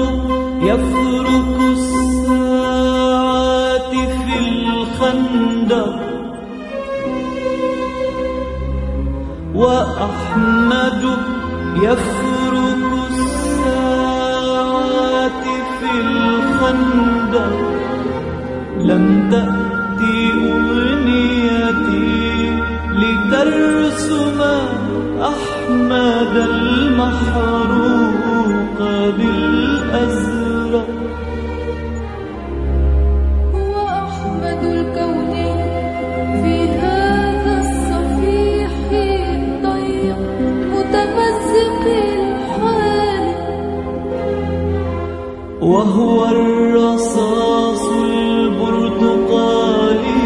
يفرك الساعات في الخندق، وأحمد يفرك الساعات في الخندق. لم تأتي أغنيتي لترسم أحمد المحروق بالأزرق. هو أحمد الكون في هذا الصفيح الضيق متمزق الحال، وهو الرصاص البرتقالي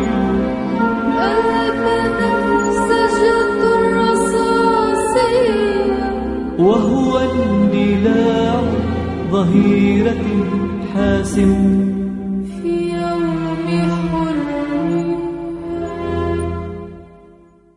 البنفسجة الرصاصية، وهو اندلاع ظهيرة حاسم.